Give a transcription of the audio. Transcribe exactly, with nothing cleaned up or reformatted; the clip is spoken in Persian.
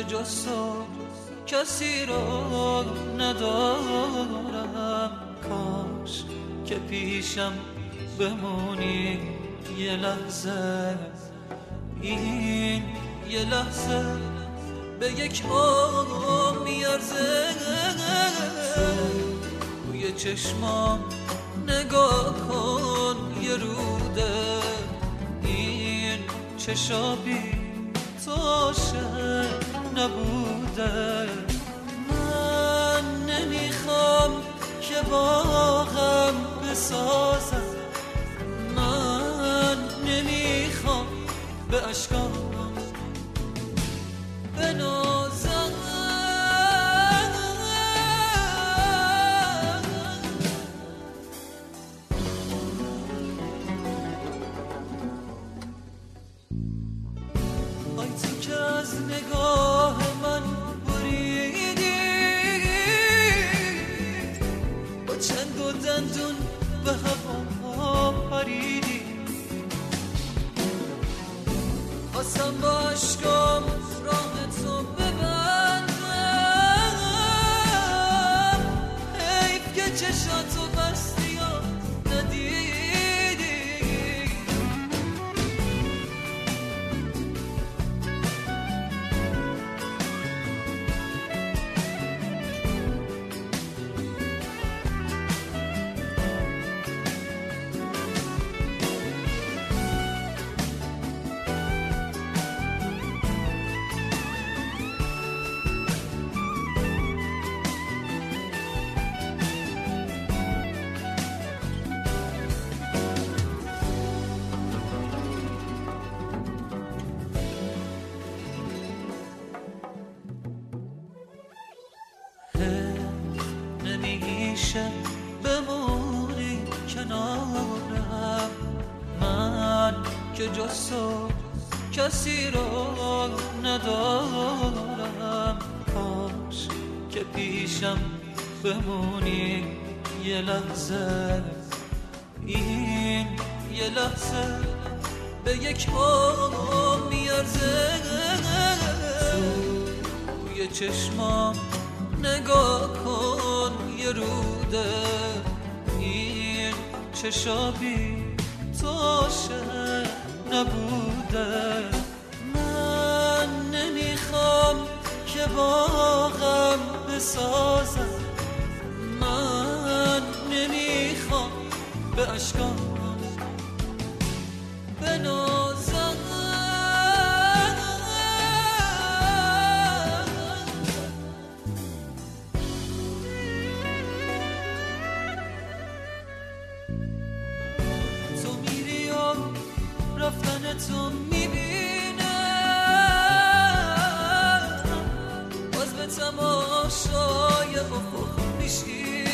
که جز تو کسی رو ندارم. کاش که پیشم بمونی یه لحظه، این یه لحظه به یک عمر میارزه. توی چشمام نگاه کن یه روده، این چشابی توشه نبوده. من نمیخوام که باغم بسازم، من نمیخوام به اشکام بنازم. آی تو که از نگاه من بریدی، با چنگ و دندون به هوا پریدی. خواستم با عشقام راه تو ببندم، حیف که چشاتو بستی و ندیدی. نمیشه بمونی کنارم، من که جز تو کسی رو ندارم. کاش که پیشم بمونی یه لحظه، این یه لحظه به یک عمر میارزه. توی چشمام نگاه کن یه روده، این چشابی توشه نبوده. من نمیخوام که باغم بسازم، من نمیخوام به اشکام بنازم. تو میری و رفتن تو میبینم، باز به تماشای افق میشی.